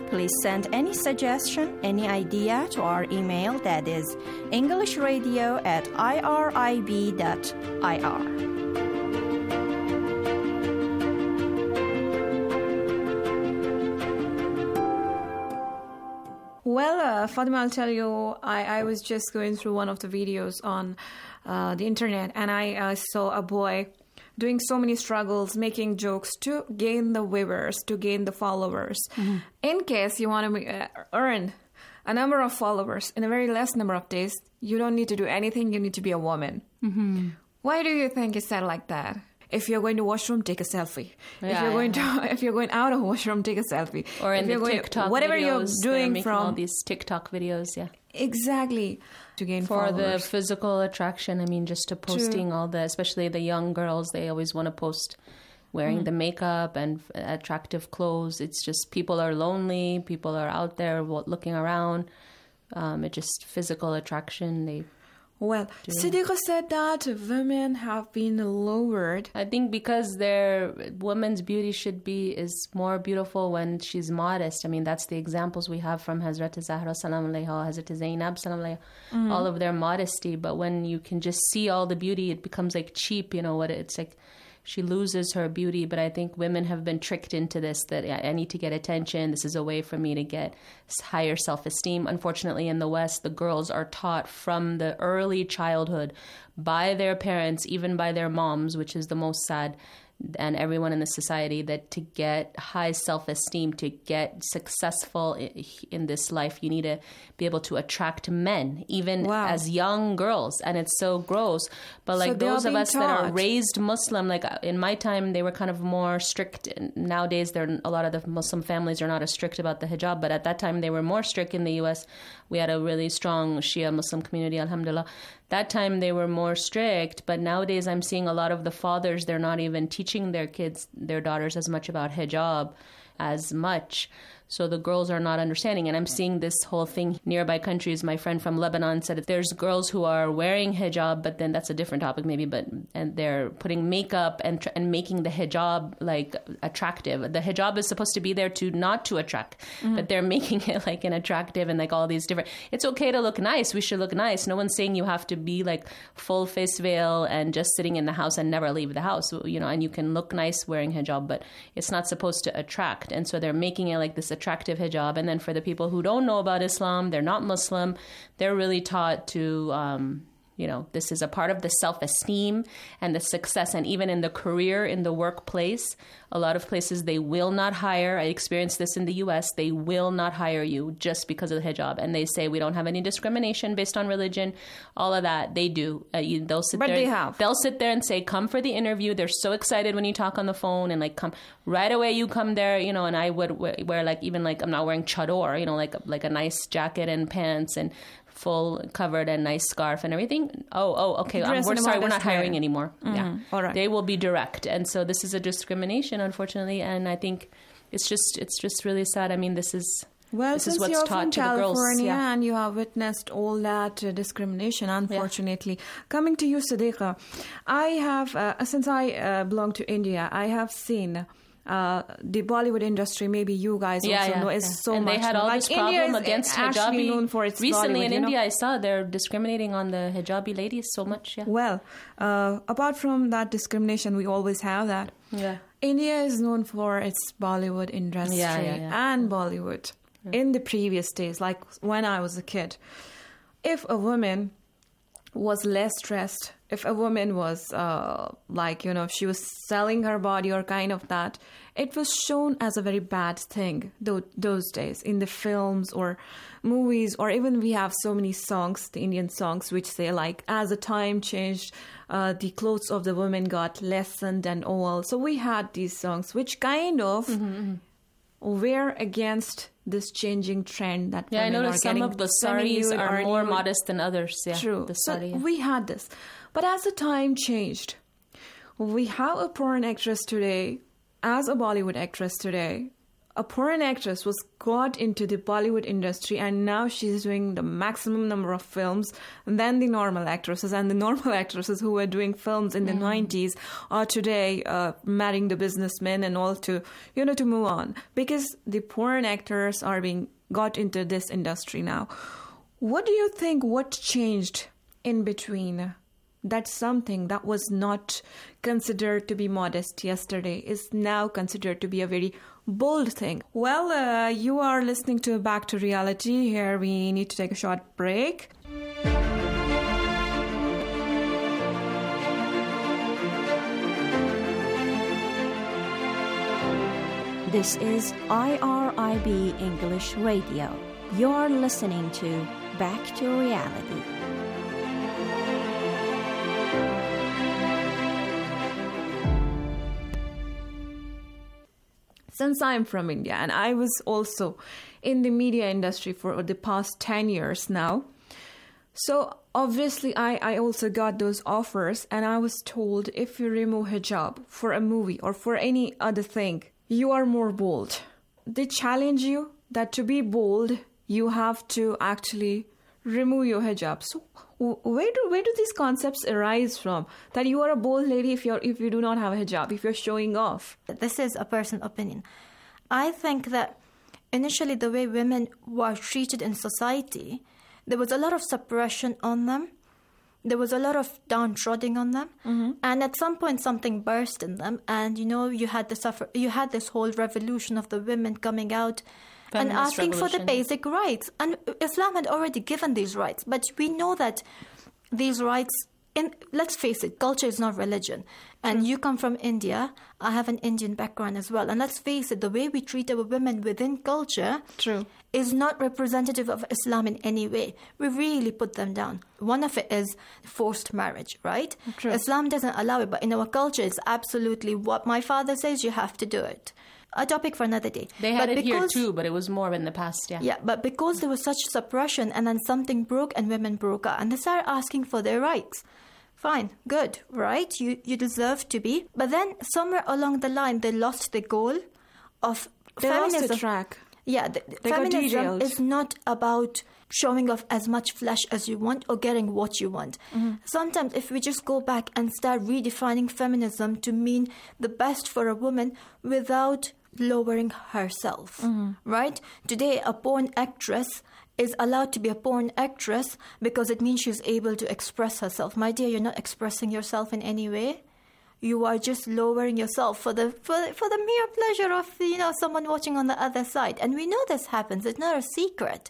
Please send any suggestion, any idea to our email, that is englishradio@irib.ir. Well, Fatima, I'll tell you, I was just going through one of the videos on the internet, and I saw a boy doing so many struggles, making jokes to gain the viewers, to gain the followers. Mm-hmm. In case you want to earn a number of followers in a very less number of days, you don't need to do anything. You need to be a woman. Mm-hmm. Why do you think it's said like that? If you're going to washroom, take a selfie. If you're going out of washroom, take a selfie. Or in the TikTok whatever videos, you're doing from all these TikTok videos, yeah. Exactly. To gain for followers. The physical attraction. I mean, just to posting all the, especially the young girls, they always want to post wearing the makeup and attractive clothes. It's just people are lonely. People are out there looking around. It's just physical attraction. Well, Siddiqa said that women have been lowered. I think because women's beauty is more beautiful when she's modest. I mean, that's the examples we have from Hazrat Zahra salam alayha, Hazrat Zainab salam alayha, all of their modesty. But when you can just see all the beauty, it becomes like cheap, it's like she loses her beauty. But I think women have been tricked into this, that I need to get attention. This is a way for me to get higher self-esteem. Unfortunately, in the West, the girls are taught from the early childhood by their parents, even by their moms, which is the most sad, and everyone in the society, that to get high self-esteem, to get successful in this life, you need to be able to attract men, even as young girls. And it's so gross. But like those of us that are raised Muslim, like in my time, they were kind of more strict. Nowadays, a lot of the Muslim families are not as strict about the hijab. But at that time, they were more strict in the U.S. We had a really strong Shia Muslim community, alhamdulillah. That time they were more strict, but nowadays I'm seeing a lot of the fathers, they're not even teaching their kids, their daughters as much about hijab as much. So the girls are not understanding. And I'm seeing this whole thing nearby countries. My friend from Lebanon said that there's girls who are wearing hijab, but then that's a different topic maybe, and they're putting makeup and making the hijab like attractive. The hijab is supposed to be there not to attract, but they're making it like an attractive and like all these different, it's okay to look nice. We should look nice. No one's saying you have to be like full face veil and just sitting in the house and never leave the house, and you can look nice wearing hijab, but it's not supposed to attract. And so they're making it like this attractive hijab. And then for the people who don't know about Islam, they're not Muslim, they're really taught to, this is a part of the self-esteem and the success. And even in the career, in the workplace, a lot of places they will not hire. I experienced this in the U.S. They will not hire you just because of the hijab. And they say, we don't have any discrimination based on religion. All of that, they do. They'll sit there and say, come for the interview. They're so excited when you talk on the phone and like come right away. You come there, and I would wear like, even like I'm not wearing chador, like a nice jacket and pants and full covered and nice scarf and everything. Okay. We're sorry, we're not hiring anymore. Yeah. All right. They will be direct. And so this is a discrimination, unfortunately. And I think it's just really sad. I mean, this is what's taught to the girls. Well, since you're from California and you have witnessed all that discrimination, unfortunately. Yeah. Coming to you, Siddiqa, I have, since I belong to India, I have seen the Bollywood industry, maybe you guys also know, is so and much. And they had all this problem against hijabi. Known for its recently Bollywood, in India, I saw they're discriminating on the hijabi ladies so much. Yeah. Well, apart from that discrimination, we always have that. Yeah. India is known for its Bollywood industry and Bollywood. Yeah. In the previous days, like when I was a kid, if a woman was less dressed, if a woman was if she was selling her body or kind of that, it was shown as a very bad thing those days in the films or movies, or even we have so many songs, the Indian songs, which say like, as the time changed, the clothes of the women got lessened and all. So we had these songs which kind of were against this changing trend that I noticed some of the saris are more modest than others. Yeah, true. The sari, so we had this, but as the time changed, we have a porn actress today, as a Bollywood actress today, a porn actress was got into the Bollywood industry, and now she's doing the maximum number of films than the normal actresses. And the normal actresses who were doing films in the 90s are today marrying the businessmen and all to move on. Because the porn actors are being got into this industry now. What do you think, what changed in between? That something that was not considered to be modest yesterday is now considered to be a very bold thing. Well, you are listening to Back to Reality. Here we need to take a short break. This is IRIB English Radio. You're listening to Back to Reality. Since I'm from India and I was also in the media industry for the past 10 years now, so obviously I also got those offers, and I was told if you remove hijab for a movie or for any other thing, you are more bold. They challenge you that to be bold, you have to actually remove your hijab. So where do these concepts arise from? That you are a bold lady if you do not have a hijab, if you're showing off. This is a personal opinion. I think that initially the way women were treated in society, there was a lot of suppression on them. There was a lot of downtrodden on them. Mm-hmm. And at some point something burst in them, and you had this whole revolution of the women coming out and asking for the basic rights. And Islam had already given these rights. But we know that these rights, let's face it, culture is not religion. And you come from India. I have an Indian background as well. And let's face it, the way we treat our women within culture is not representative of Islam in any way. We really put them down. One of it is forced marriage, right? True. Islam doesn't allow it, but in our culture, it's absolutely what my father says, you have to do it. A topic for another day. They had it here too, but it was more in the past, yeah. Yeah, but because there was such suppression, and then something broke and women broke out, and they started asking for their rights. Fine, good, right? You deserve to be. But then somewhere along the line, they lost the goal of feminism. They lost the track. Yeah, feminism is not about showing off as much flesh as you want or getting what you want. Mm-hmm. Sometimes if we just go back and start redefining feminism to mean the best for a woman without lowering herself, right? Today, a porn actress is allowed to be a porn actress because it means she's able to express herself. My dear, you're not expressing yourself in any way. You are just lowering yourself for the mere pleasure of someone watching on the other side. And we know this happens. It's not a secret.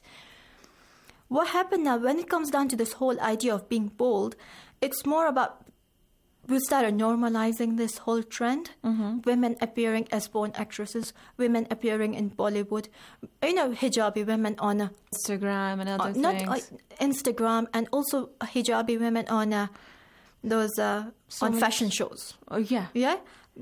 What happened now, when it comes down to this whole idea of being bold, it's more about we started normalizing this whole trend. Mm-hmm. Women appearing as porn actresses, women appearing in Bollywood, hijabi women on Instagram and other things. Instagram, and also hijabi women on those fashion shows. Oh yeah, yeah,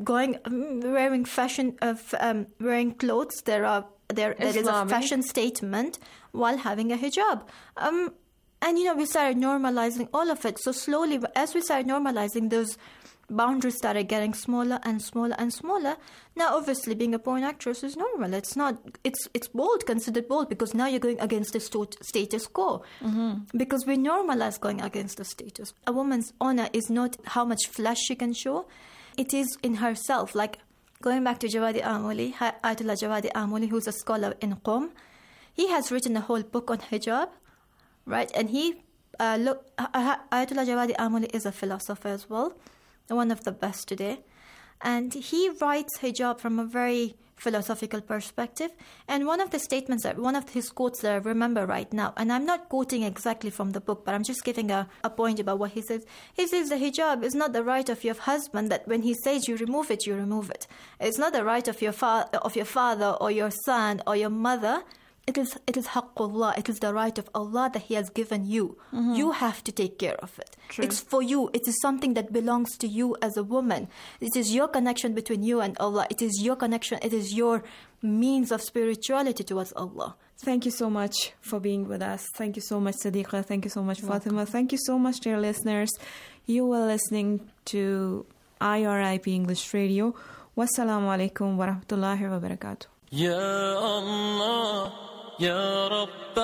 wearing fashion wearing clothes. There is a fashion statement while having a hijab. And, we started normalizing all of it. So slowly, as we started normalizing, those boundaries started getting smaller and smaller and smaller. Now, obviously, being a porn actress is normal. It's not, it's bold, considered bold, because now you're going against the status quo. Mm-hmm. Because we normalize going against the status. A woman's honor is not how much flesh she can show. It is in herself. Like, going back to Jawadi Amoli, Ayatollah Jawadi Amoli, who's a scholar in Qom, he has written a whole book on hijab. Right, and Ayatollah Jawadi Amoli is a philosopher as well, one of the best today. And he writes hijab from a very philosophical perspective. And one of his quotes that I remember right now, and I'm not quoting exactly from the book, but I'm just giving a point about what he says. He says the hijab is not the right of your husband that when he says you remove it, you remove it. It's not the right of your father or your son or your mother. It is haqqullah. It is the right of Allah that He has given you. Mm-hmm. You have to take care of it. True. It's for you. It is something that belongs to you as a woman. It is your connection between you and Allah. It is your connection. It is your means of spirituality towards Allah. Thank you so much for being with us. Thank you so much, Sadiqa. Thank you so much, Fatima. Thank you so much, dear listeners. You were listening to IRIB English Radio. Wassalamu alaikum wa rahmatullahi wa barakatuh. يا الله يا رب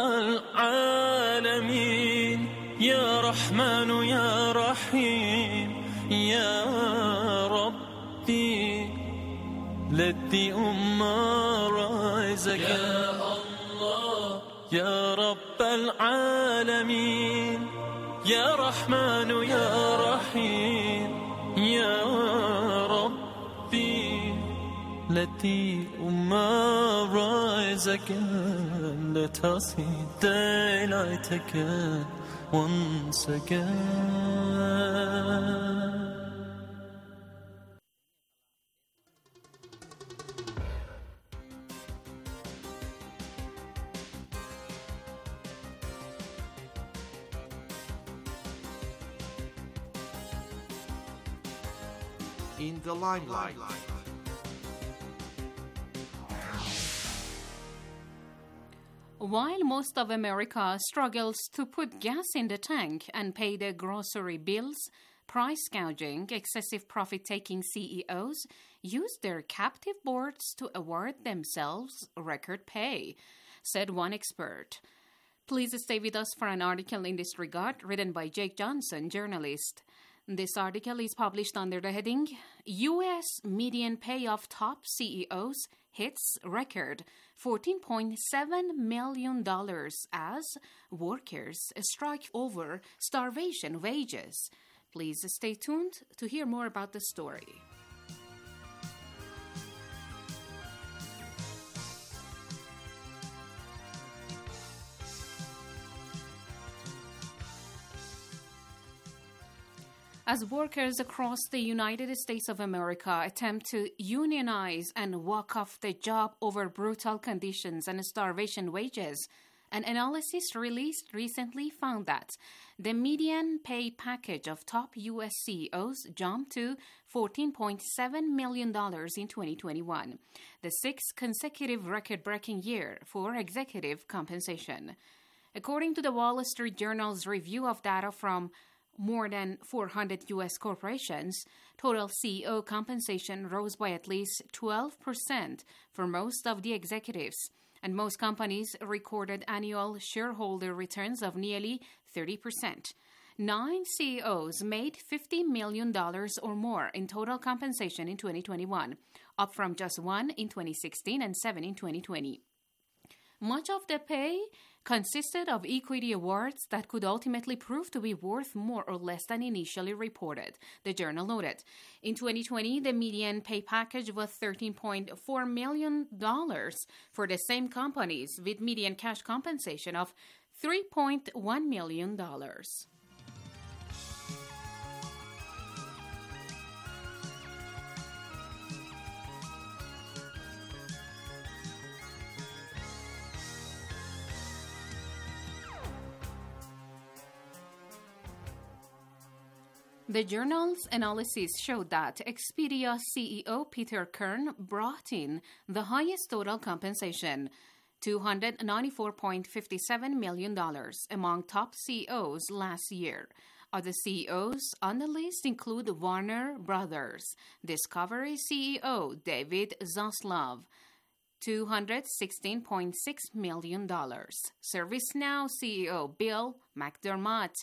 العالمين يا رحمن يا رحيم يا ربي التي رزقك يا الله يا رب العالمين يا رحمن يا رحيم يا ربي التي رزقك لتصيد دلعتك وانسك. In the limelight. While most of America struggles to put gas in the tank and pay their grocery bills, price gouging, excessive profit-taking CEOs use their captive boards to award themselves record pay, said one expert. Please stay with us for an article in this regard written by Jake Johnson, journalist. This article is published under the heading, U.S. median pay of top CEOs hits record $14.7 million as workers strike over starvation wages. Please stay tuned to hear more about the story. As workers across the United States of America attempt to unionize and walk off the job over brutal conditions and starvation wages, an analysis released recently found that the median pay package of top U.S. CEOs jumped to $14.7 million in 2021, the sixth consecutive record-breaking year for executive compensation. According to the Wall Street Journal's review of data from more than 400 U.S. corporations, total CEO compensation rose by at least 12% for most of the executives, and most companies recorded annual shareholder returns of nearly 30%. 9 CEOs made $50 million or more in total compensation in 2021, up from just 1 in 2016 and 7 in 2020. Much of the pay consisted of equity awards that could ultimately prove to be worth more or less than initially reported, the journal noted. In 2020, the median pay package was $13.4 million for the same companies, with median cash compensation of $3.1 million. The journal's analysis showed that Expedia CEO Peter Kern brought in the highest total compensation, $294.57 million, among top CEOs last year. Other CEOs on the list include Warner Brothers, Discovery CEO David Zaslav, $216.6 million, ServiceNow CEO Bill McDermott,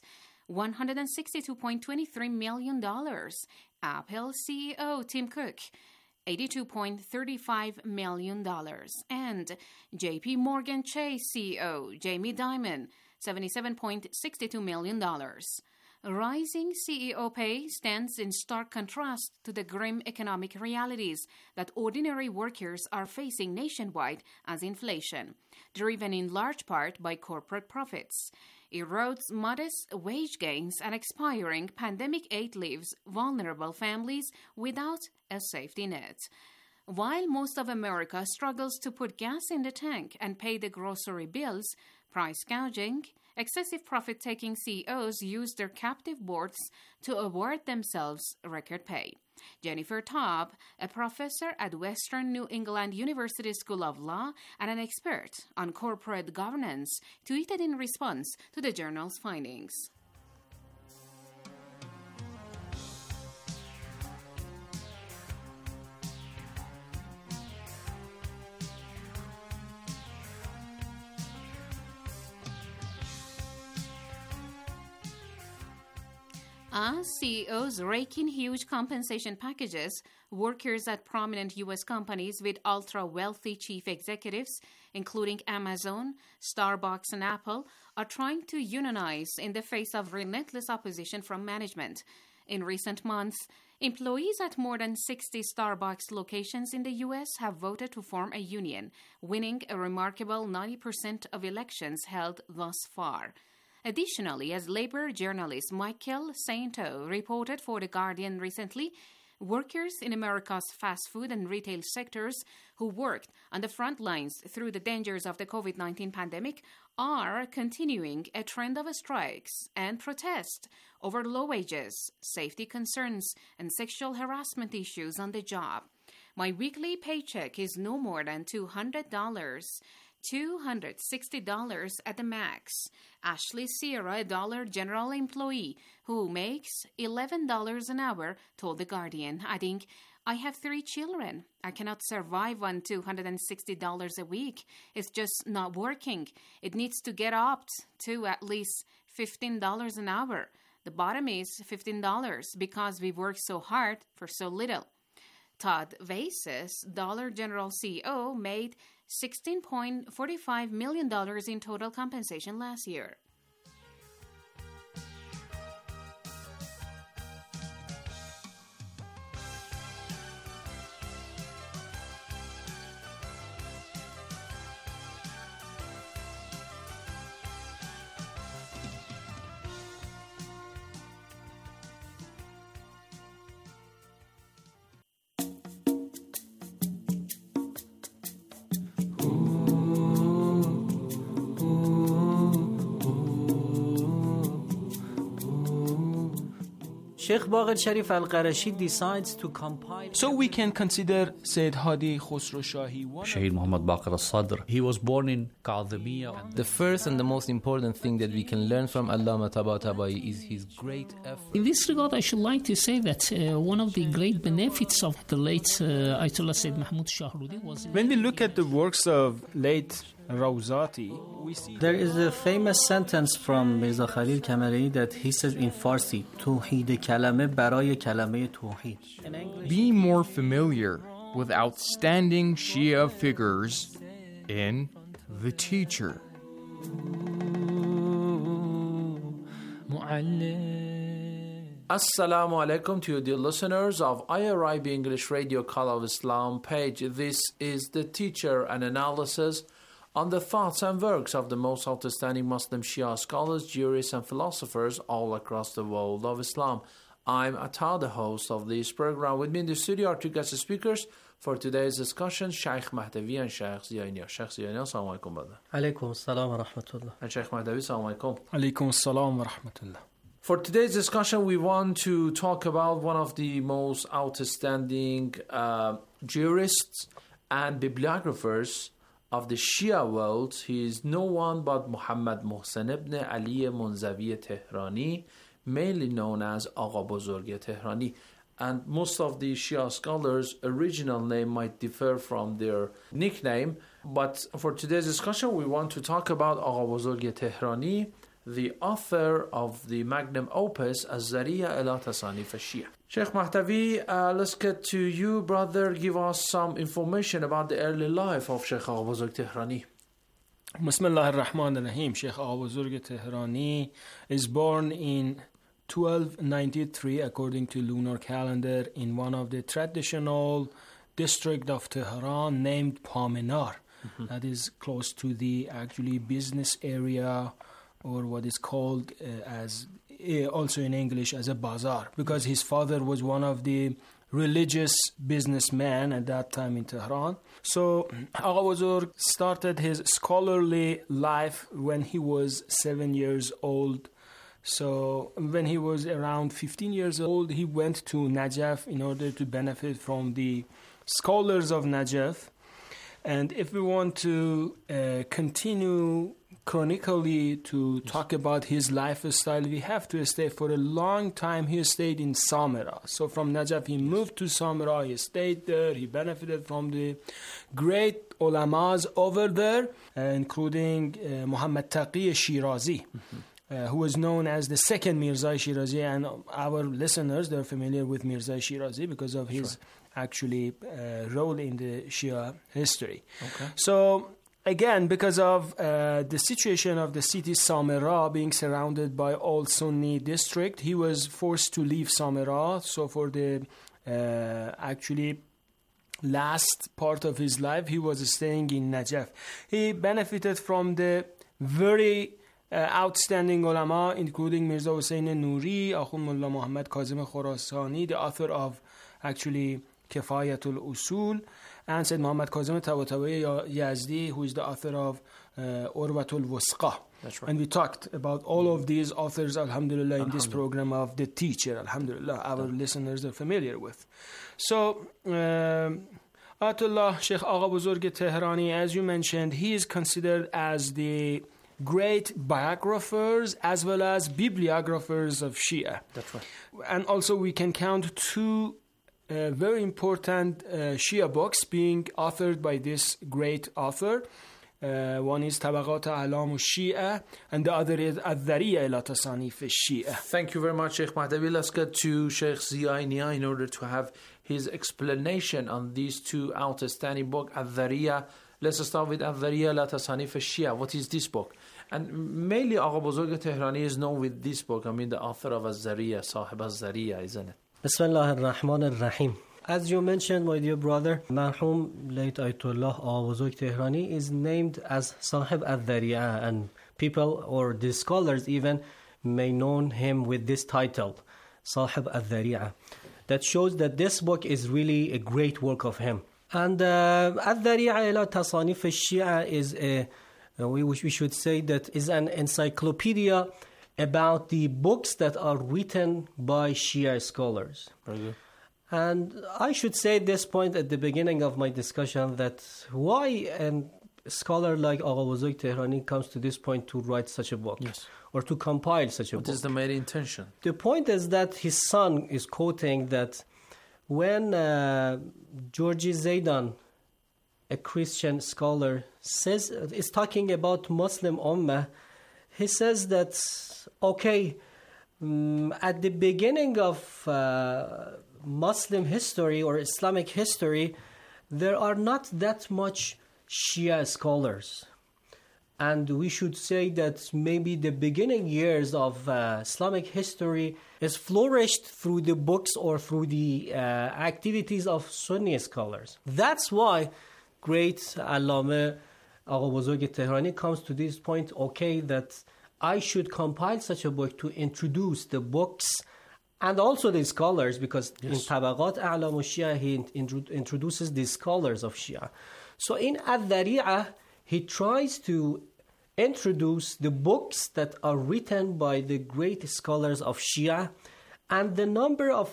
$162.23 million. Apple CEO Tim Cook, $82.35 million. And JP Morgan Chase CEO Jamie Dimon, $77.62 million. Rising CEO pay stands in stark contrast to the grim economic realities that ordinary workers are facing nationwide as inflation, driven in large part by corporate profits, erodes modest wage gains, and expiring pandemic aid leaves vulnerable families without a safety net. While most of America struggles to put gas in the tank and pay the grocery bills, price gouging, excessive profit-taking CEOs use their captive boards to award themselves record pay. Jennifer Taub, a professor at Western New England University School of Law and an expert on corporate governance, tweeted in response to the journal's findings. As CEOs rake in huge compensation packages, workers at prominent U.S. companies with ultra-wealthy chief executives, including Amazon, Starbucks, and Apple, are trying to unionize in the face of relentless opposition from management. In recent months, employees at more than 60 Starbucks locations in the U.S. have voted to form a union, winning a remarkable 90% of elections held thus far. Additionally, as labor journalist Michael Sainto reported for The Guardian recently, workers in America's fast food and retail sectors who worked on the front lines through the dangers of the COVID-19 pandemic are continuing a trend of strikes and protest over low wages, safety concerns, and sexual harassment issues on the job. My weekly paycheck is no more than $200. $260 at the max. Ashley Sierra, a Dollar General employee who makes $11 an hour, told The Guardian, adding, I have 3 children. I cannot survive on $260 a week. It's just not working. It needs to get up to at least $15 an hour. The bottom is $15 because we work so hard for so little. Todd Vasis, Dollar General CEO, made $16.45 million in total compensation last year. Sheikh Baqir Sharif Al-Qarashi decides to compile. So we can consider Sayyid Hadi Khosrow Shahi. Shaheed Muhammad Baqir al-Sadr. He was born in Kadhimiya. The first and the most important thing that we can learn from Allama Tabatabai is his great effort. In this regard, I should like to say that one of the great benefits of the late Ayatollah Sayyid Mahmoud Shahrudi was... When we look at the works of late Rawzati, we see... There is a famous sentence from Mirza Khalil Kamari that he says in Farsi, Tawheed kalame baraye kalame tawheed. Be more familiar with outstanding Shia figures in The Teacher. Assalamu alaikum to you, dear listeners of IRIB English Radio Call of Islam page. This is The Teacher, an analysis on the thoughts and works of the most outstanding Muslim Shia scholars, jurists, and philosophers all across the world of Islam. I'm Atta, the host of this program. With me in the studio are 2 guest speakers for today's discussion, Sheikh Mahdavi and Sheikh Ziyani. Sheikh Ziyani, assalamu alaikum, brother. Alaikum assalam wa rahmatullah. And Sheikh Mahdavi, assalamu alaikum. Alaikum assalam wa rahmatullah. For today's discussion, we want to talk about one of the most outstanding jurists and bibliographers of the Shia world. He is no one but Muhammad Mohsen ibn Ali Munzavi Tehrani, mainly known as Agha Buzurg Tehrani. And most of the Shia scholars' original name might differ from their nickname. But for today's discussion, we want to talk about Agha Buzurg Tehrani, the author of the magnum opus Az-Zariya ila Tasanif al-Shia. Sheikh Mahdavi, let's get to you, brother. Give us some information about the early life of Sheikh Agha Buzurg Tehrani. Bismillah ar-Rahman ar-Rahim. Sheikh Agha Buzurg Tehrani is born in 1293 according to lunar calendar in one of the traditional district of Tehran named Pamenar. That is close to the actually business area, or what is called as also in English as a bazaar, because his father was one of the religious businessmen at that time in Tehran. So Agha Buzurg started his scholarly life when he was 7 years old. So when he was around 15 years old, he went to Najaf in order to benefit from the scholars of Najaf. And if we want to continue chronically to talk about his lifestyle, we have to stay for a long time. He stayed in Samara. So from Najaf, he moved to Samara. He stayed there. He benefited from the great ulamas over there, including Muhammad Taqi Shirazi. who was known as the second Mirza Shirazi, and our listeners, they're familiar with Mirza Shirazi because of his actually role in the Shia history. Okay. So again, because of the situation of the city Samarra being surrounded by all Sunni district, he was forced to leave Samarra. So for the actually last part of his life, he was staying in Najaf. He benefited from the very outstanding ulama, including Mirza Hussein Noori, Akhund Mullah Muhammad Kazim Khorasani, the author of actually Kifayatul Usul, and Sayyid Muhammad Kazim Tabatabai Yazdi, who is the author of Urwatul Wusqa. That's right. And we talked about all of these authors, alhamdulillah, in this program of The Teacher, alhamdulillah, our listeners are familiar with. So, Ayatollah Sheikh Agha Buzurg Tehrani, as you mentioned, he is considered as the great biographers as well as bibliographers of Shia. That's right. And also we can count two very important Shia books being authored by this great author. One is Tabaqat A'lam al-Shia, and the other is Al-Dhariya ila Tasanif al-Shia. Thank you very much, Sheikh Mahdavi. Let's get to Sheikh Ziya Nia in order to have his explanation on these two outstanding books, Al-Dhariya. Let's start with Al-Dhariya ila Tasanif al-Shia. What is this book? And mainly Agha Buzurg Tehrani is known with this book. I mean, the author of Al-Dhariya, Sahib Al-Dhariya, isn't it? Bismillah ar-Rahman ar-Rahim. As you mentioned, my dear brother, Marhum late Ayatollah Agha Buzurg Tehrani is named as Sahib al-Dhariya, and people or the scholars even may know him with this title, Sahib al-Dhariya. That shows that this book is really a great work of him. And Al-Dhariya ila Tasanif al-Shia is we should say that is an encyclopedia about the books that are written by Shia scholars. Very good. And I should say at this point at the beginning of my discussion that why a scholar like Agha Buzurg Tehrani comes to this point to write such a book, yes, or to compile such a book. What is the main intention? The point is that his son is quoting that when Georgi Zaidan, a Christian scholar, is talking about Muslim Ummah, he says that, okay, at the beginning of Muslim history or Islamic history, there are not that much Shia scholars. And we should say that maybe the beginning years of Islamic history is flourished through the books or through the activities of Sunni scholars. That's why great Allama Agha Buzurg Tehrani comes to this point, okay, that I should compile such a book to introduce the books and also the scholars, because in Tabaqat A'lam al-Shia he introduces the scholars of Shia. So in Al-Dhariya, he tries to introduce the books that are written by the great scholars of Shia, and the number of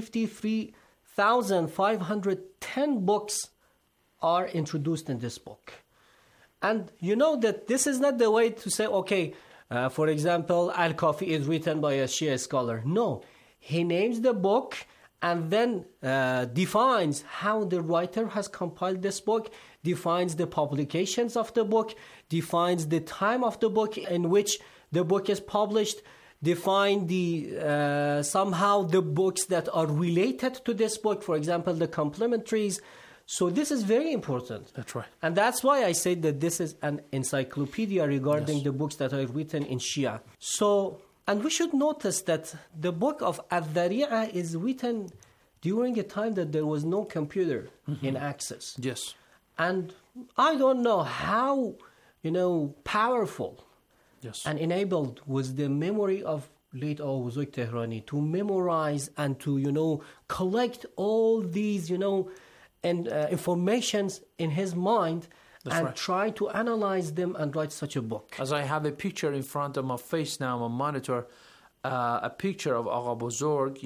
53,510 books are introduced in this book. And you know that this is not the way to say, okay, for example, Al-Kafi is written by a Shia scholar. No, he names the book and then defines how the writer has compiled this book, defines the publications of the book, defines the time of the book in which the book is published, define the somehow the books that are related to this book, for example, the complementaries. So this is very important. That's right. And that's why I say that this is an encyclopedia regarding the books that are written in Shia. So, and we should notice that the book of Al-Dhariya is written during a time that there was no computer in access. Yes. And I don't know how, powerful and enabled was the memory of late Agha Buzurg Tehrani to memorize and to, collect all these, and informations in his mind. That's and try to analyze them and write such a book. As I have a picture in front of my face now on my monitor, a picture of Agha Buzurg,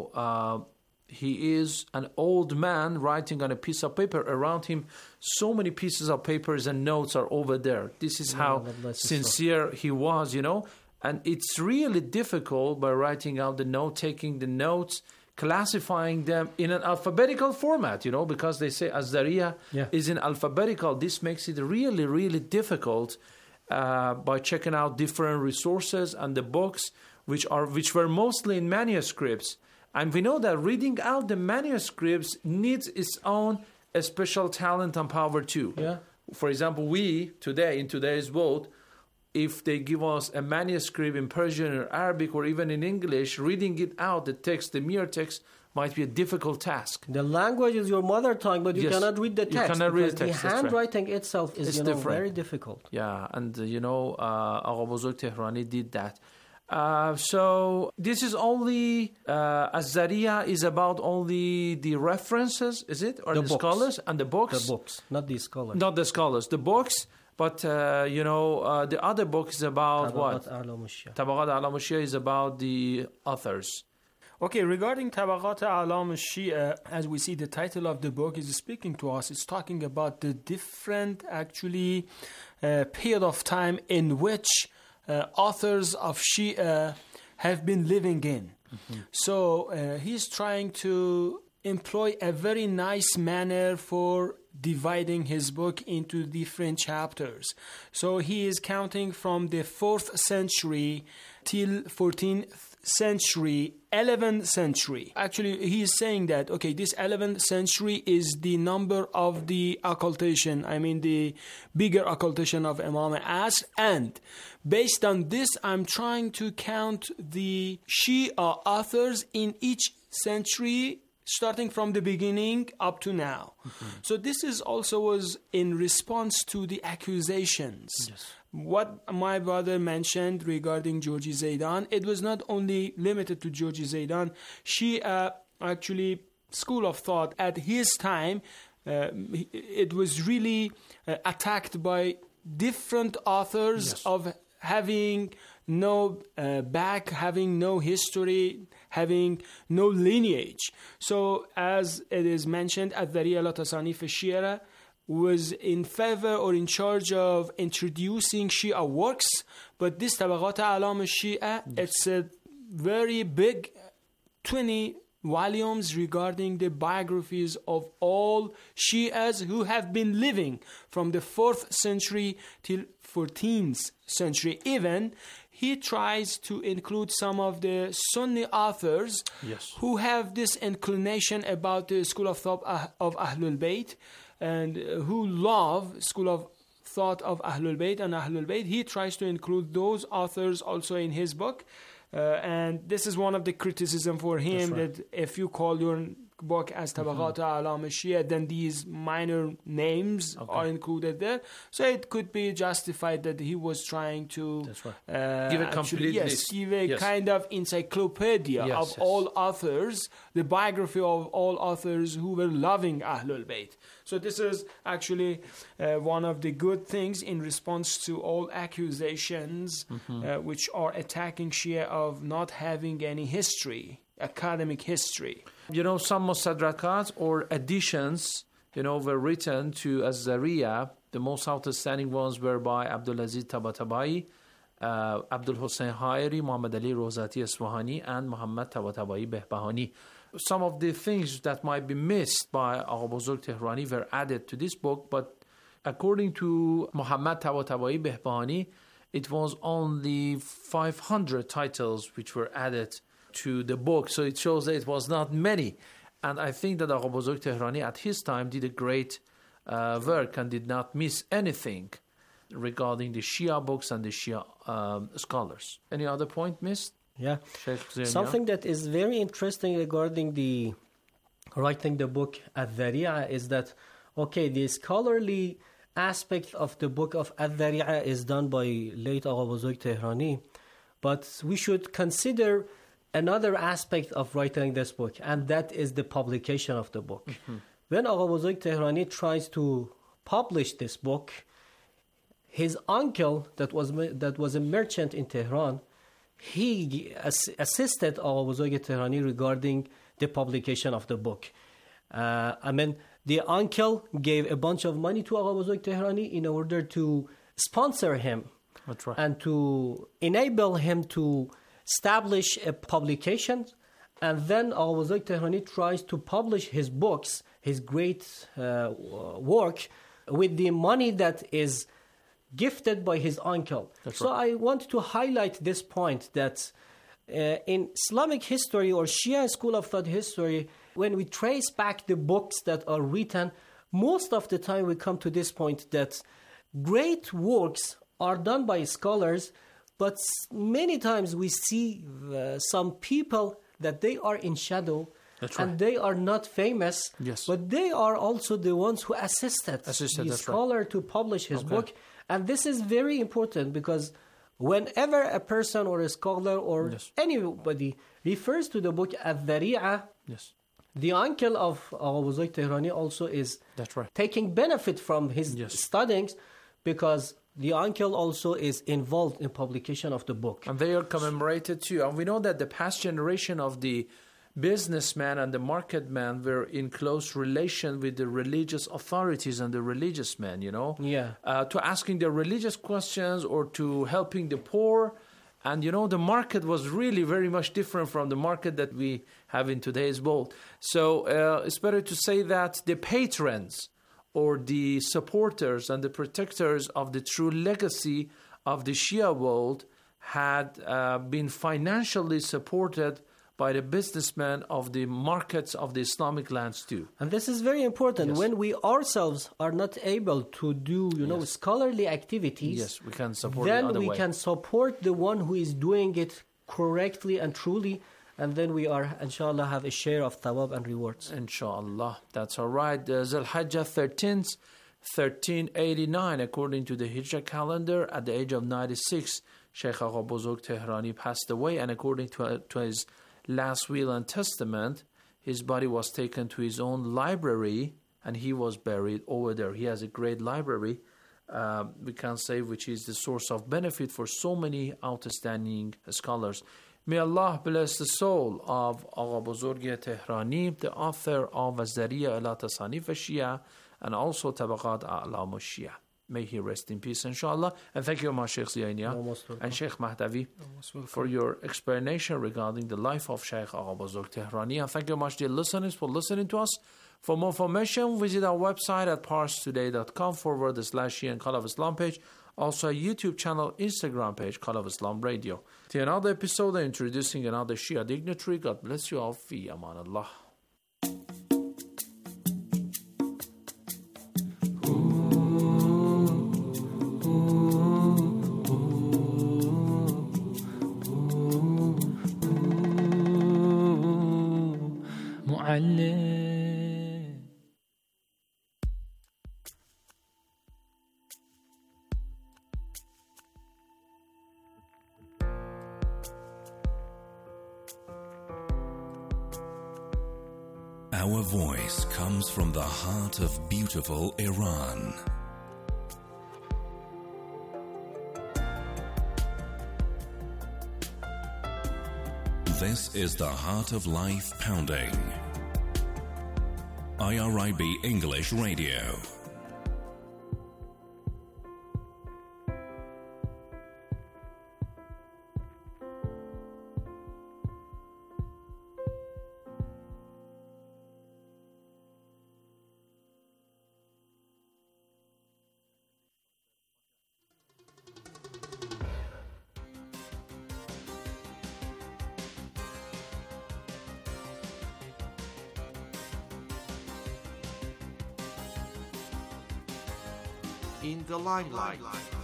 he is an old man writing on a piece of paper. Around him, so many pieces of papers and notes are over there. This is how sincere he was, And it's really difficult by writing out the note, taking the notes, classifying them in an alphabetical format, because they say Al-Dhariya is in alphabetical. This makes it really, really difficult by checking out different resources and the books which were mostly in manuscripts. And we know that reading out the manuscripts needs its own special talent and power too. Yeah. For example, we today, in today's world, if they give us a manuscript in Persian or Arabic or even in English, reading it out, the text, the mere text, might be a difficult task. The language is your mother tongue, but you cannot read the text. You cannot read the text. The handwriting itself is very difficult. Yeah, and Agha Buzurg Tehrani did that. So this is only, Az-Zariya is about only the references, is it? Or the scholars and the books? The books, not the scholars. Not the scholars, the books. But, the other book is about what? Tabaqat A'lam al-Shia is about the authors. Okay, regarding Tabaqat A'lam al-Shia, as we see, the title of the book is speaking to us. It's talking about the different, period of time in which authors of Shia have been living in. Mm-hmm. So he's trying to employ a very nice manner for dividing his book into different chapters. So he is counting from the 4th century till 14th century, 11th century. Actually, he is saying that, this 11th century is the number of the occultation, the bigger occultation of Imam Asr, and based on this, I'm trying to count the Shia authors in each century, starting from the beginning up to now. Mm-hmm. So this is also was in response to the accusations. Yes. What my brother mentioned regarding Georgi Zaidan, it was not only limited to Georgi Zaidan. Shia, school of thought at his time, it was really attacked by different authors of having no having no history, having no lineage. So as it is mentioned, Az-Zariya la Tasanif al-Shia was in favor or in charge of introducing Shia works, but this Tabaqat A'lam al-Shia, it's a very big 20 volumes regarding the biographies of all Shias who have been living from the 4th century till 14th century. Even he tries to include some of the Sunni authors who have this inclination about the school of thought of Ahlul Bayt and who love school of thought of Ahlul Bayt and Ahlul Bayt. He tries to include those authors also in his book. And this is one of the criticism for him, that if you call your book as Tabaqat A'lam al-Shia, then these minor names are included there. So it could be justified that he was trying to give a complete list. Give a kind of encyclopedia of all authors, the biography of all authors who were loving Ahlul Bayt. So this is actually one of the good things in response to all accusations which are attacking Shia of not having any history, academic history. Some Mustadrakat or additions, were written to Az-Zariya. The most outstanding ones were by Abdulaziz Tabatabai, Abdul Hussein Hairi, Muhammad Ali Rozati Isfahani, and Muhammad Tabatabai Behbahani. Some of the things that might be missed by Agha Buzurg Tehrani were added to this book, but according to Muhammad Tabatabai Behbahani, it was only 500 titles which were added to the book, so it shows that it was not many. And I think that Agha Buzurg Tehrani at his time did a great work and did not miss anything regarding the Shia books and the Shia scholars. Any other point missed? Yeah. Something that is very interesting regarding the writing the book Az-Zariya is that, the scholarly aspect of the book of Az-Zariya is done by late Agha Buzurg Tehrani, but we should consider another aspect of writing this book, and that is the publication of the book. Mm-hmm. When Agha Buzurg Tehrani tries to publish this book, his uncle that was a merchant in Tehran, he assisted Agha Buzurg Tehrani regarding the publication of the book. The uncle gave a bunch of money to Agha Buzurg Tehrani in order to sponsor him and to enable him to establish a publication. And then Agha Buzurg Tehrani tries to publish his books, his great work, with the money that is gifted by his uncle. So I want to highlight this point that in Islamic history or Shia school of thought history, when we trace back the books that are written, most of the time we come to this point that great works are done by scholars, but many times we see some people that they are in shadow. And they are not famous, but they are also the ones who assisted the scholar to publish his book. And this is very important because whenever a person or a scholar or anybody refers to the book Al-Dhari'ah, the uncle of Agha Buzurg Tehrani also is taking benefit from his studies because the uncle also is involved in publication of the book. And they are commemorated too. And we know that the past generation of the businessman and the market man were in close relation with the religious authorities and the religious men, to asking the religious questions or to helping the poor. And, the market was really very much different from the market that we have in today's world. So it's better to say that the patrons or the supporters and the protectors of the true legacy of the Shia world had been financially supported by the businessmen of the markets of the Islamic lands too. And this is very important. When we ourselves are not able to do, scholarly activities, we can support then we can support the one who is doing it correctly and truly, and then we are, inshallah, have a share of thawab and rewards. Inshallah. That's all right. Zul-Hijjah 13th, 1389, according to the Hijrah calendar, at the age of 96, Sheikh Agha Buzurg Tehrani passed away, and according to his last will and testament, his body was taken to his own library and he was buried over there. He has a great library, we can say, which is the source of benefit for so many outstanding scholars. May Allah bless the soul of Agha Buzurg Tehrani, the author of Al-Dhari'ah ila Tasanif al-Shia and also Tabaqat A'lam al-Shia. May he rest in peace, inshallah. And thank you, my Sheikh Ziyania and Sheikh Mahdavi, for your explanation regarding the life of Sheikh Agha Buzurg Tehrani. And thank you much, dear listeners, for listening to us. For more information, visit our website at parstoday.com/Shia and Call of Islam page. Also, a YouTube channel, Instagram page, Call of Islam Radio. To another episode, introducing another Shia dignitary. God bless you all. Fi aman Allah. Our voice comes from the heart of beautiful Iran. This is the Heart of Life Pounding. IRIB English Radio. In the limelight.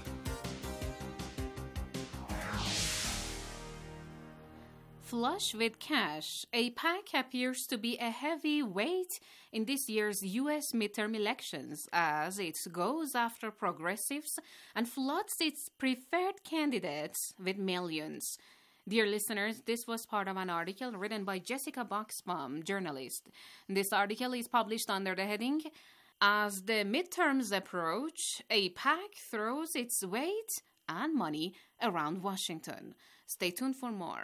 Flush with cash, AIPAC appears to be a heavy weight in this year's U.S. midterm elections as it goes after progressives and floods its preferred candidates with millions. Dear listeners, this was part of an article written by Jessica Boxbaum, journalist. This article is published under the heading, As the midterms approach, AIPAC throws its weight and money around Washington. Stay tuned for more.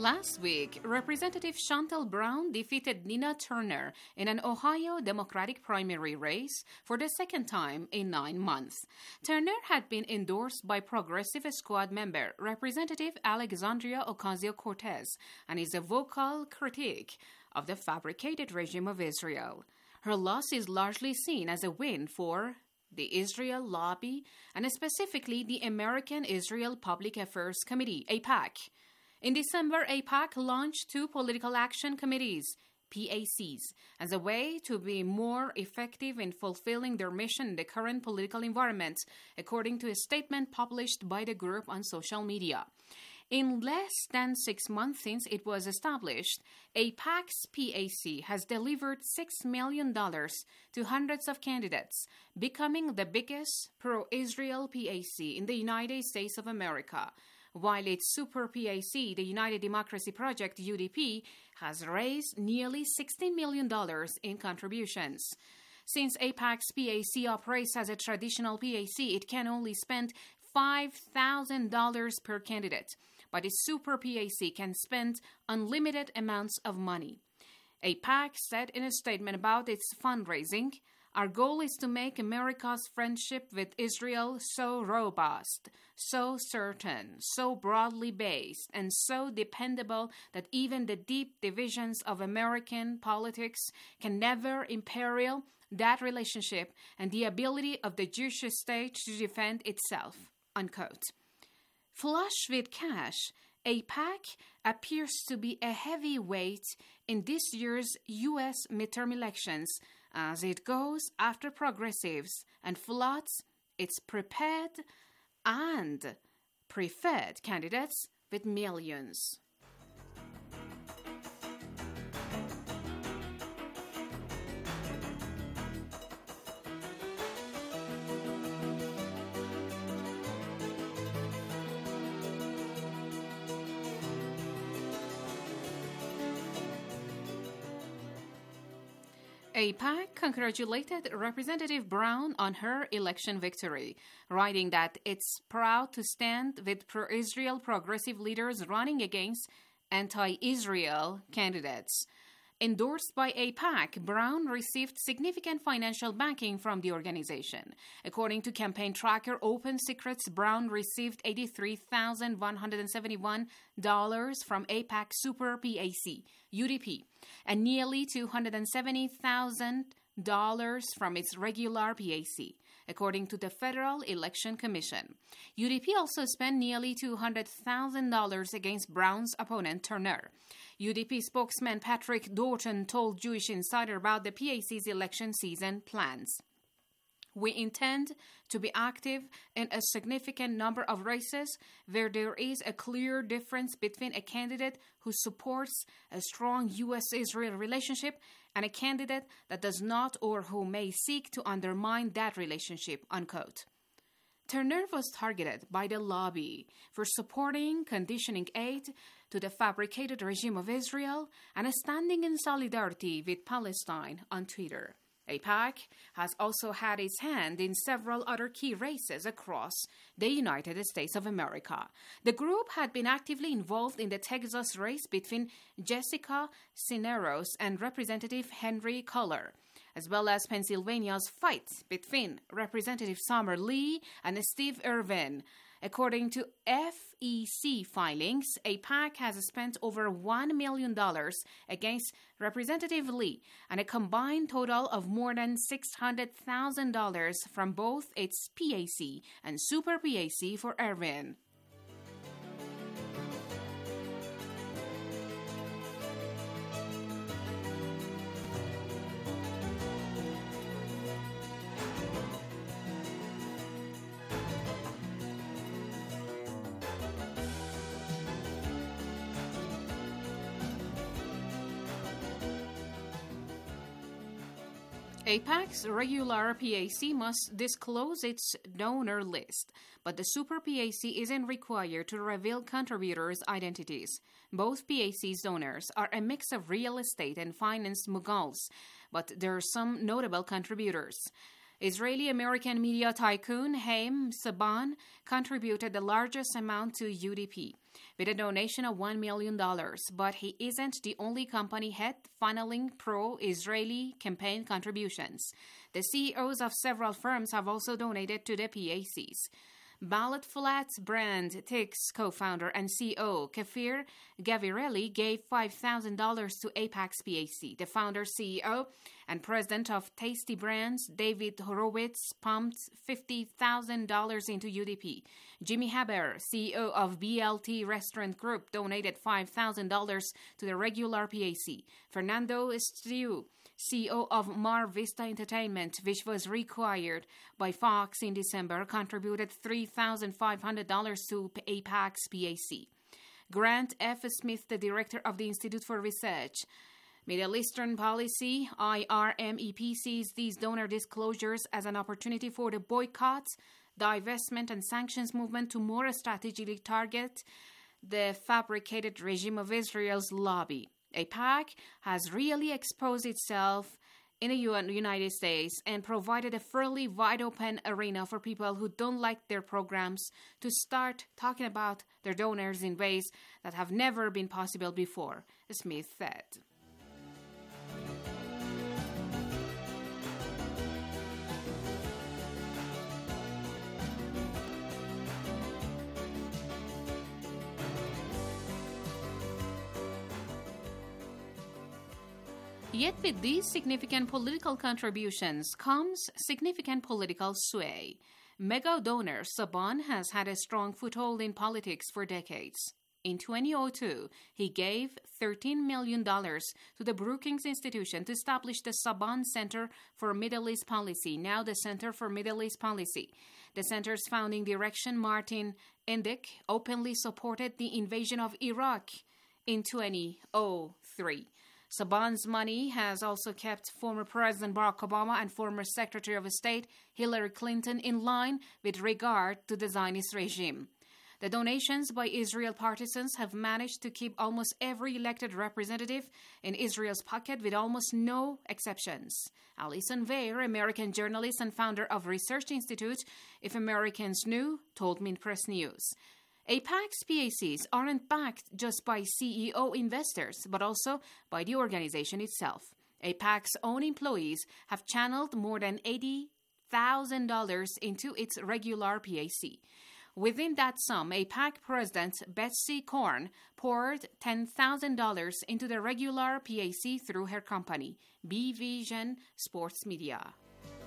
Last week, Representative Shontel Brown defeated Nina Turner in an Ohio Democratic primary race for the second time in 9 months. Turner had been endorsed by Progressive Squad member Representative Alexandria Ocasio-Cortez and is a vocal critic of the fabricated regime of Israel. Her loss is largely seen as a win for the Israel lobby and specifically the American Israel Public Affairs Committee, AIPAC. In December, AIPAC launched 2 political action committees, PACs, as a way to be more effective in fulfilling their mission in the current political environment, according to a statement published by the group on social media. In less than 6 months since it was established, AIPAC's PAC has delivered $6 million to hundreds of candidates, becoming the biggest pro-Israel PAC in the United States of America, while its super PAC, the United Democracy Project, UDP, has raised nearly $16 million in contributions. Since AIPAC's PAC operates as a traditional PAC, it can only spend $5,000 per candidate, but its super PAC can spend unlimited amounts of money. AIPAC said in a statement about its fundraising, "Our goal is to make America's friendship with Israel so robust, so certain, so broadly based, and so dependable that even the deep divisions of American politics can never imperil that relationship and the ability of the Jewish state to defend itself." Unquote. Flush with cash, AIPAC appears to be a heavyweight in this year's U.S. midterm elections as it goes after progressives and floods its prepared and preferred candidates with millions. AIPAC congratulated Representative Brown on her election victory, writing that it's proud to stand with pro-Israel progressive leaders running against anti-Israel candidates. Endorsed by AIPAC, Brown received significant financial backing from the organization. According to campaign tracker Open Secrets, Brown received $83,171 from AIPAC Super PAC, UDP, and nearly $270,000 from its regular PAC, according to the Federal Election Commission. UDP also spent nearly $200,000 against Brown's opponent, Turner. UDP spokesman Patrick Doughton told Jewish Insider about the PAC's election season plans. "We intend to be active in a significant number of races where there is a clear difference between a candidate who supports a strong U.S.-Israel relationship and a candidate that does not or who may seek to undermine that relationship," unquote. Turner was targeted by the lobby for supporting conditioning aid to the fabricated regime of Israel and standing in solidarity with Palestine on Twitter. AIPAC has also had its hand in several other key races across the United States of America. The group had been actively involved in the Texas race between Jessica Cisneros and Representative Henry Culler, as well as Pennsylvania's fight between Representative Summer Lee and Steve Irwin. According to FEC filings, AIPAC has spent over $1 million against Representative Lee and a combined total of more than $600,000 from both its PAC and Super PAC for Irwin. AIPAC's regular PAC must disclose its donor list, but the Super PAC isn't required to reveal contributors' identities. Both PAC's donors are a mix of real estate and finance moguls, but there are some notable contributors. Israeli-American media tycoon Haim Saban contributed the largest amount to UDP with a donation of $1 million, but he isn't the only company head funneling pro-Israeli campaign contributions. The CEOs of several firms have also donated to the PACs. Ballot Flats brand Tix co-founder and CEO Kafir Gavirelli gave $5,000 to Apex PAC. The founder, CEO, and president of Tasty Brands, David Horowitz, pumped $50,000 into UDP. Jimmy Haber, CEO of BLT Restaurant Group, donated $5,000 to the regular PAC. Fernando Estiu, CEO of Mar Vista Entertainment, which was required by Fox in December, contributed $3,500 to AIPAC's PAC. Grant F. Smith, the director of the Institute for Research, Middle Eastern Policy, IRMEP, sees these donor disclosures as an opportunity for the boycott, divestment, and sanctions movement to more strategically target the fabricated regime of Israel's lobby. AIPAC has really exposed itself in the United States and provided a fairly wide-open arena for people who don't like their programs to start talking about their donors in ways that have never been possible before, Smith said. Yet with these significant political contributions comes significant political sway. Mega donor Saban has had a strong foothold in politics for decades. In 2002, he gave $13 million to the Brookings Institution to establish the Saban Center for Middle East Policy, now the Center for Middle East Policy. The center's founding director, Martin Indyk, openly supported the invasion of Iraq in 2003. Saban's money has also kept former President Barack Obama and former Secretary of State Hillary Clinton in line with regard to the Zionist regime. The donations by Israel partisans have managed to keep almost every elected representative in Israel's pocket with almost no exceptions. Alison Weir, American journalist and founder of Research Institute If Americans Knew, told Minpress News. AIPAC's PACs aren't backed just by CEO investors, but also by the organization itself. AIPAC's own employees have channeled more than $80,000 into its regular PAC. Within that sum, AIPAC President Betsy Korn poured $10,000 into the regular PAC through her company, B Vision Sports Media.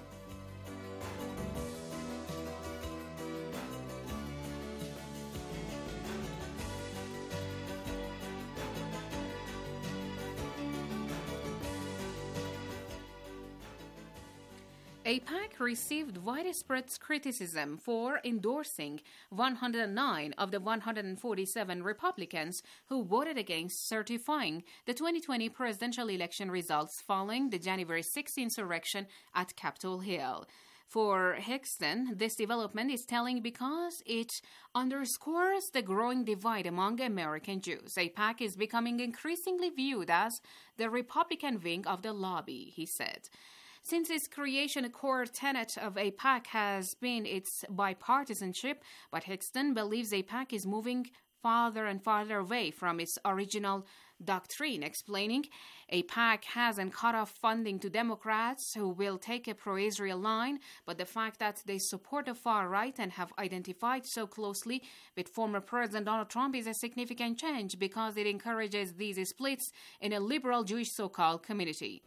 AIPAC received widespread criticism for endorsing 109 of the 147 Republicans who voted against certifying the 2020 presidential election results following the January 6 insurrection at Capitol Hill. For Hixton, this development is telling because it underscores the growing divide among American Jews. AIPAC is becoming increasingly viewed as the Republican wing of the lobby, he said. Since its creation, a core tenet of AIPAC has been its bipartisanship, but Hixton believes AIPAC is moving farther and farther away from its original doctrine, explaining AIPAC hasn't cut off funding to Democrats who will take a pro-Israel line, but the fact that they support the far right and have identified so closely with former President Donald Trump is a significant change because it encourages these splits in a liberal Jewish so-called community.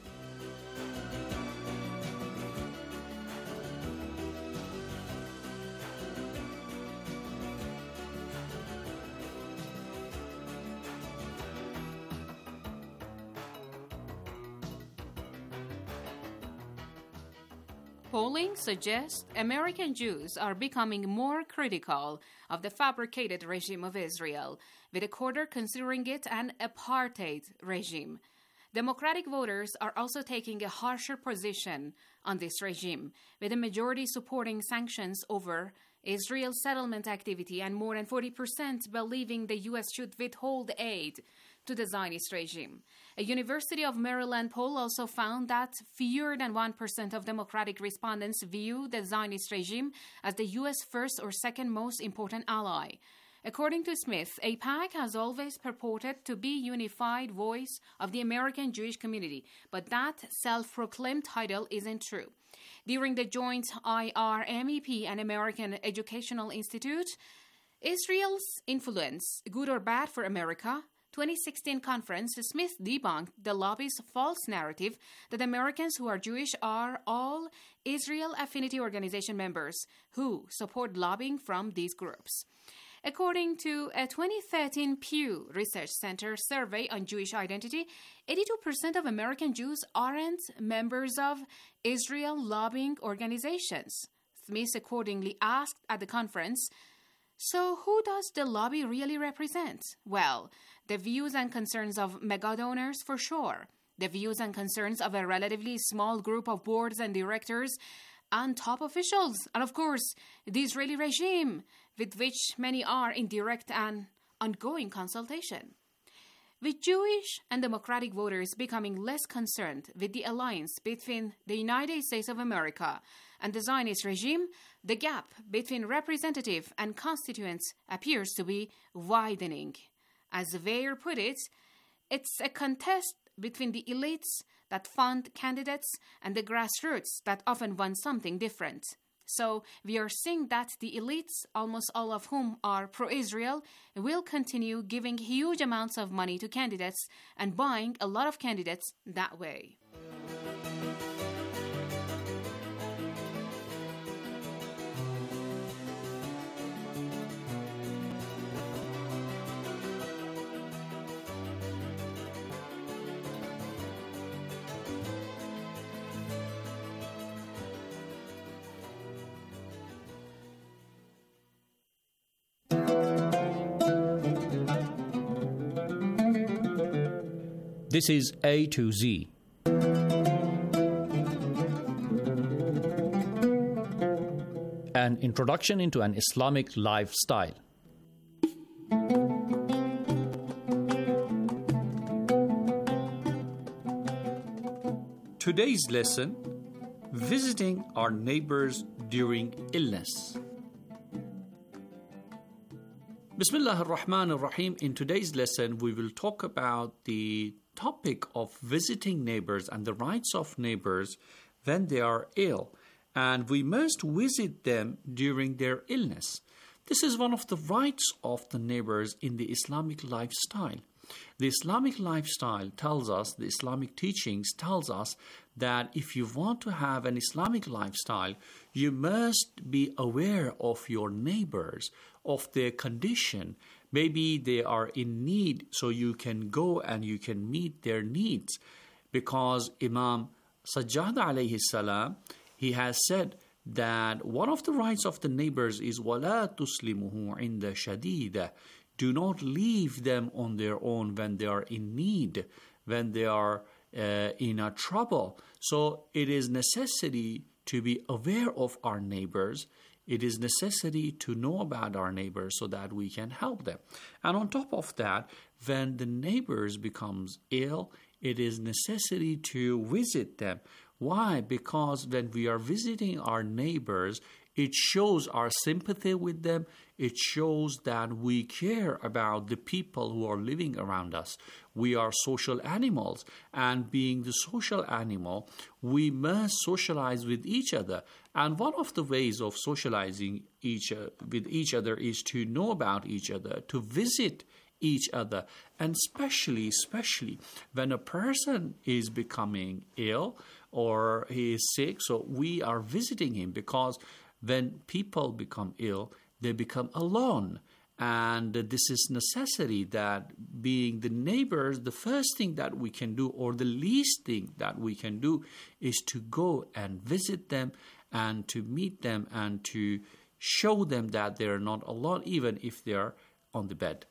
Polling suggests American Jews are becoming more critical of the fabricated regime of Israel, with a quarter considering it an apartheid regime. Democratic voters are also taking a harsher position on this regime, with a majority supporting sanctions over Israel's settlement activity and more than 40% believing the U.S. should withhold aid to the Zionist regime. A University of Maryland poll also found that fewer than 1% of Democratic respondents view the Zionist regime as the U.S. first or second most important ally. According to Smith, AIPAC has always purported to be unified voice of the American Jewish community, but that self-proclaimed title isn't true. During the joint IRMEP and American Educational Institute, Israel's Influence, Good or Bad for America, 2016 conference, Smith debunked the lobby's false narrative that Americans who are Jewish are all Israel Affinity Organization members who support lobbying from these groups. According to a 2013 Pew Research Center survey on Jewish identity, 82% of American Jews aren't members of Israel lobbying organizations. Smith accordingly asked at the conference, so who does the lobby really represent? Well, the views and concerns of mega donors for sure, the views and concerns of a relatively small group of boards and directors and top officials, and of course, the Israeli regime, with which many are in direct and ongoing consultation. With Jewish and Democratic voters becoming less concerned with the alliance between the United States of America and the Zionist regime, the gap between representative and constituents appears to be widening. As Weir put it, it's a contest between the elites that fund candidates and the grassroots that often want something different. So we are seeing that the elites, almost all of whom are pro-Israel, will continue giving huge amounts of money to candidates and buying a lot of candidates that way. This is A to Z. An introduction into an Islamic lifestyle. Today's lesson, visiting our neighbors during illness. Bismillah ar-Rahman ar-Rahim. In today's lesson, we will talk about the topic of visiting neighbors and the rights of neighbors when they are ill, and we must visit them during their illness. This is one of the rights of the neighbors in the Islamic lifestyle. The Islamic lifestyle tells us, the Islamic teachings tells us that if you want to have an Islamic lifestyle, you must be aware of your neighbors, of their condition. Maybe they are in need, so you can go and you can meet their needs. Because Imam Sajjad alayhi salam, he has said that one of the rights of the neighbors is وَلَا تُسْلِمُهُ عِنْدَ شَدِيدَ. Do not leave them on their own when they are in need, when they are in a trouble. So it is necessity to be aware of our neighbors. It is necessity to know about our neighbors so that we can help them. And on top of that, when the neighbors becomes ill, it is necessity to visit them. Why? Because when we are visiting our neighbors, it shows our sympathy with them. It shows that we care about the people who are living around us. We are social animals, and being the social animal, we must socialize with each other. And one of the ways of socializing with each other is to know about each other, to visit each other, and especially when a person is becoming ill or he is sick, so we are visiting him, because when people become ill, they become alone. And this is necessity that being the neighbors, the first thing that we can do, or the least thing that we can do, is to go and visit them and to meet them and to show them that they are not alone, even if they are on the bed.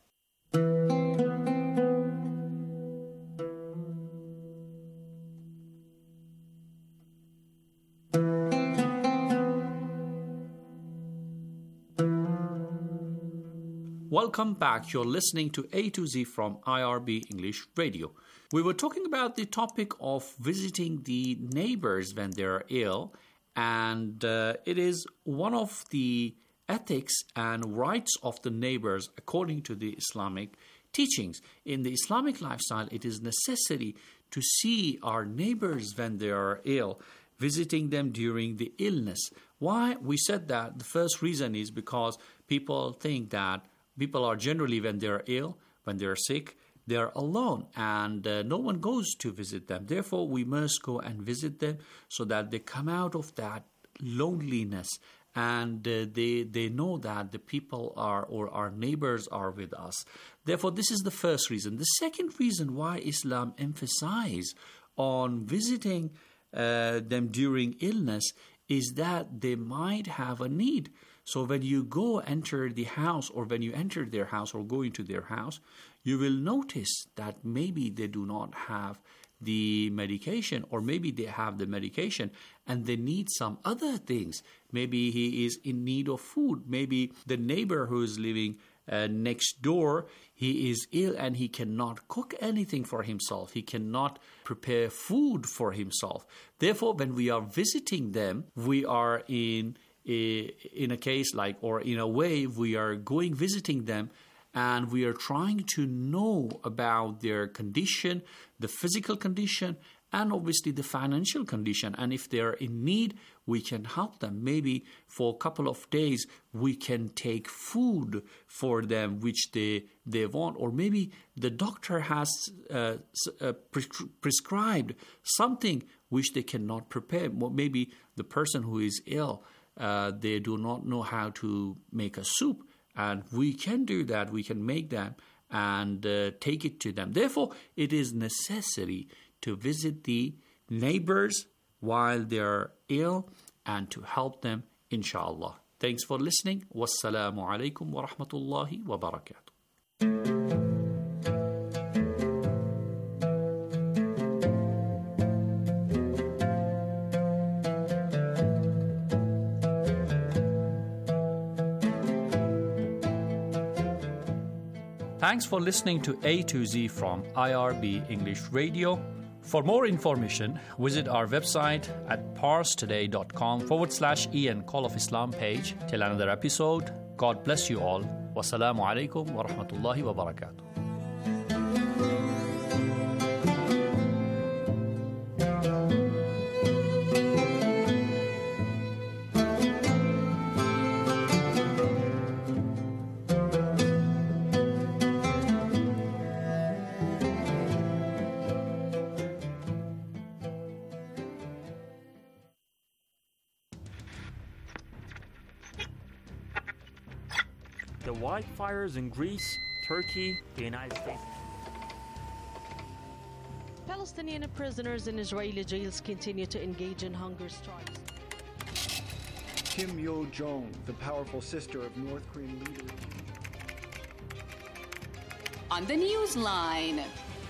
Welcome back. You're listening to A to Z from IRB English Radio. We were talking about the topic of visiting the neighbors when they're ill, and it is one of the ethics and rights of the neighbors according to the Islamic teachings. In the Islamic lifestyle, it is necessary to see our neighbors when they are ill, visiting them during the illness. Why? We said that the first reason is because people think that people are generally, when they're ill, when they're sick, they're alone and no one goes to visit them. Therefore, we must go and visit them so that they come out of that loneliness and they know that the people are, or our neighbors are with us. Therefore, this is the first reason. The second reason why Islam emphasizes on visiting them during illness is that they might have a need. So when you enter the house, or when you enter their house or go into their house, you will notice that maybe they do not have the medication, or maybe they have the medication and they need some other things. Maybe he is in need of food. Maybe the neighbor who is living next door, he is ill and he cannot cook anything for himself. He cannot prepare food for himself. Therefore, when we are visiting them, we are in a case like, or in a way, we are going visiting them, and we are trying to know about their condition, the physical condition, and obviously the financial condition. And if they are in need, we can help them. Maybe for a couple of days, we can take food for them which they want. Or maybe the doctor has prescribed something which they cannot prepare. Maybe the person who is ill, they do not know how to make a soup. And we can do that. We can make them and take it to them. Therefore, it is necessary to visit the neighbors while they are ill and to help them, inshallah. Thanks for listening. Wassalamu alaikum wa rahmatullahi wa barakatuh. Thanks for listening to A to Z from IRB English Radio. For more information, visit our website at parstoday.com/EN Call of Islam page. Till another episode, God bless you all. Wassalamu alaikum wa rahmatullahi wa barakatuh. The wildfires in Greece, Turkey, the United States. Palestinian prisoners in Israeli jails continue to engage in hunger strikes. Kim Yo-jong, the powerful sister of North Korean leader. On the Newsline.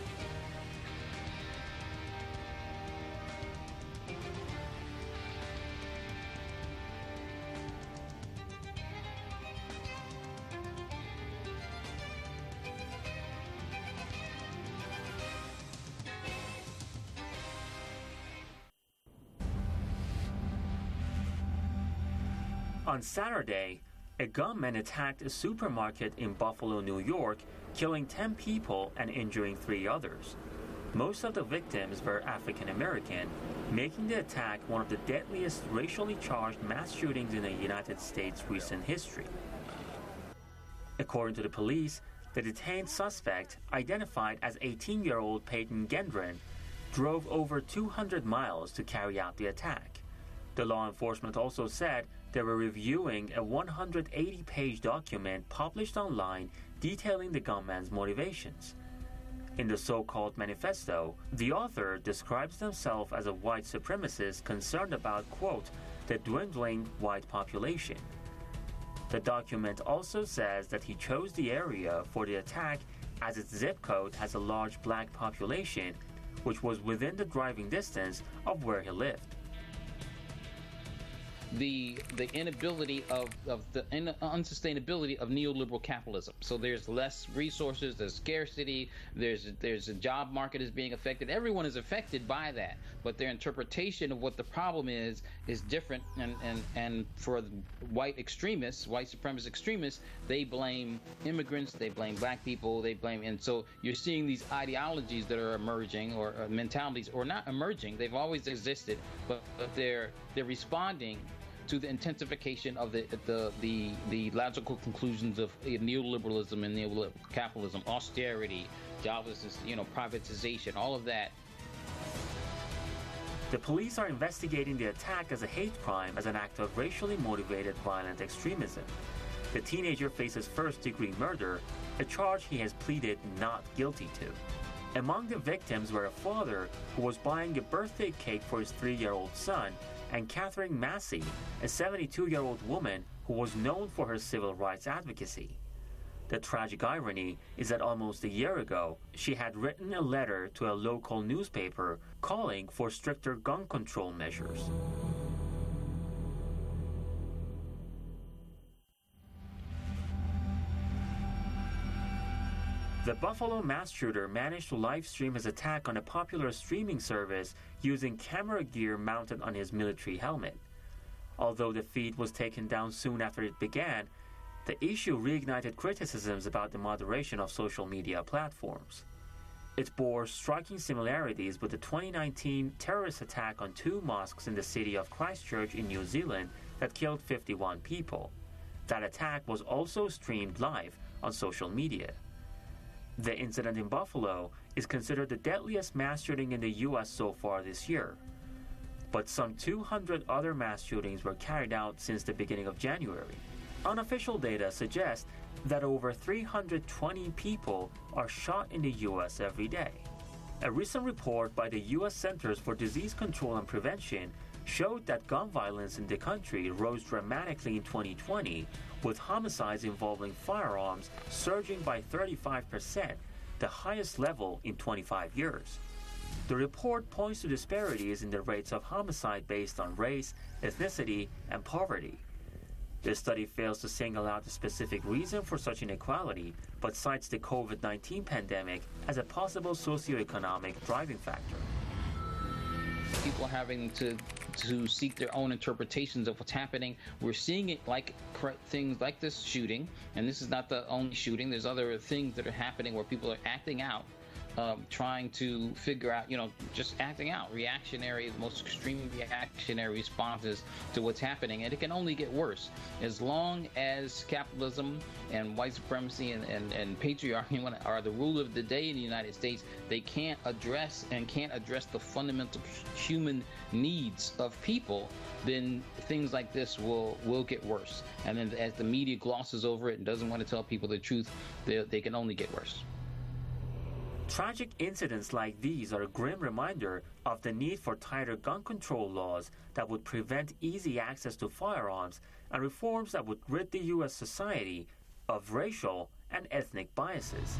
On Saturday, a gunman attacked a supermarket in Buffalo, New York, killing 10 people and injuring 3 others. Most of the victims were African American, making the attack one of the deadliest racially charged mass shootings in the United States' recent history. According to the police, the detained suspect, identified as 18-year-old Peyton Gendron, drove over 200 miles to carry out the attack. The law enforcement also said they were reviewing a 180-page document published online detailing the gunman's motivations. In the so-called manifesto, the author describes himself as a white supremacist concerned about, quote, the dwindling white population. The document also says that he chose the area for the attack as its zip code has a large black population, which was within the driving distance of where he lived. the inability of the unsustainability of neoliberal capitalism. So there's less resources, there's scarcity, there's a job market is being affected. Everyone is affected by that, but their interpretation of what the problem is different. And for white extremists, white supremacist extremists, they blame immigrants, they blame black people, and so you're seeing these ideologies that are emerging, or mentalities, or not emerging. They've always existed, but they're responding to the intensification of the logical conclusions of neoliberalism and neoliberal capitalism, austerity, joblessness, privatization, all of that. The police are investigating the attack as a hate crime, as an act of racially motivated violent extremism. The teenager faces first-degree murder, a charge he has pleaded not guilty to. Among the victims were a father who was buying a birthday cake for his 3-year-old son, and Catherine Massey, a 72-year-old woman who was known for her civil rights advocacy. The tragic irony is that almost a year ago, she had written a letter to a local newspaper calling for stricter gun control measures. The Buffalo mass shooter managed to live stream his attack on a popular streaming service using camera gear mounted on his military helmet. Although the feed was taken down soon after it began, the issue reignited criticisms about the moderation of social media platforms. It bore striking similarities with the 2019 terrorist attack on 2 mosques in the city of Christchurch in New Zealand that killed 51 people. That attack was also streamed live on social media. The incident in Buffalo is considered the deadliest mass shooting in the U.S. so far this year. But some 200 other mass shootings were carried out since the beginning of January. Unofficial data suggests that over 320 people are shot in the U.S. every day. A recent report by the U.S. Centers for Disease Control and Prevention showed that gun violence in the country rose dramatically in 2020, with homicides involving firearms surging by 35%, the highest level in 25 years. The report points to disparities in the rates of homicide based on race, ethnicity, and poverty. This study fails to single out the specific reason for such inequality, but cites the COVID-19 pandemic as a possible socioeconomic driving factor. People having to seek their own interpretations of what's happening. We're seeing it like things like this shooting, and this is not the only shooting. There's other things that are happening where people are acting out, trying to figure out, just acting out, reactionary, most extreme reactionary responses to what's happening. And it can only get worse. As long as capitalism and white supremacy and patriarchy are the rule of the day in the United States, they can't address the fundamental human needs of people, then things like this will get worse. And then as the media glosses over it and doesn't want to tell people the truth, they can only get worse. Tragic incidents like these are a grim reminder of the need for tighter gun control laws that would prevent easy access to firearms, and reforms that would rid the U.S. society of racial and ethnic biases.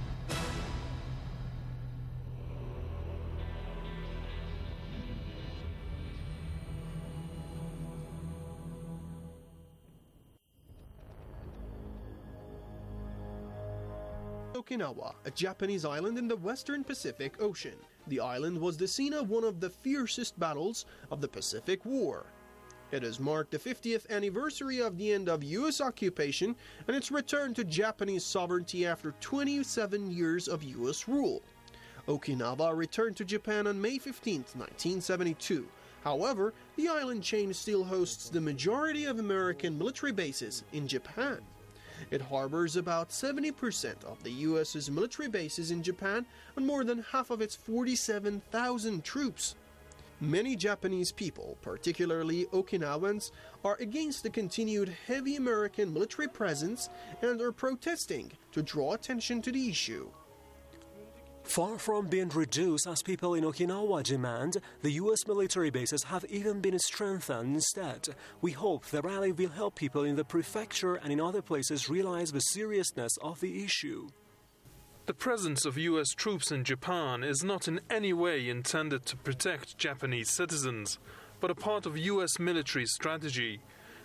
Okinawa, a Japanese island in the western Pacific Ocean. The island was the scene of one of the fiercest battles of the Pacific War. It has marked the 50th anniversary of the end of U.S. occupation and its return to Japanese sovereignty after 27 years of U.S. rule. Okinawa returned to Japan on May 15, 1972. However, the island chain still hosts the majority of American military bases in Japan. It harbors about 70% of the U.S.'s military bases in Japan and more than half of its 47,000 troops. Many Japanese people, particularly Okinawans, are against the continued heavy American military presence and are protesting to draw attention to the issue. Far from being reduced as people in Okinawa demand, the U.S. military bases have even been strengthened instead. We hope the rally will help people in the prefecture and in other places realize the seriousness of the issue. The presence of U.S. troops in Japan is not in any way intended to protect Japanese citizens, but a part of U.S. military strategy.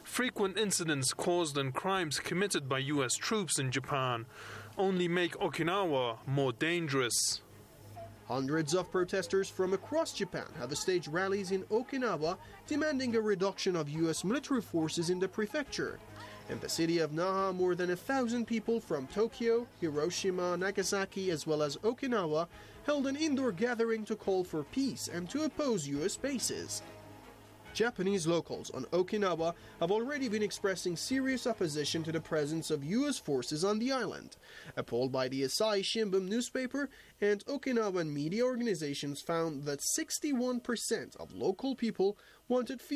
Frequent incidents caused and crimes committed by U.S. troops in Japan only make Okinawa more dangerous. Hundreds of protesters from across Japan have staged rallies in Okinawa demanding a reduction of U.S. military forces in the prefecture. In the city of Naha, more than 1,000 people from Tokyo, Hiroshima, Nagasaki, as well as Okinawa held an indoor gathering to call for peace and to oppose U.S. bases. Japanese locals on Okinawa have already been expressing serious opposition to the presence of U.S. forces on the island. A poll by the Asahi Shimbun newspaper and Okinawan media organizations found that 61% of local people wanted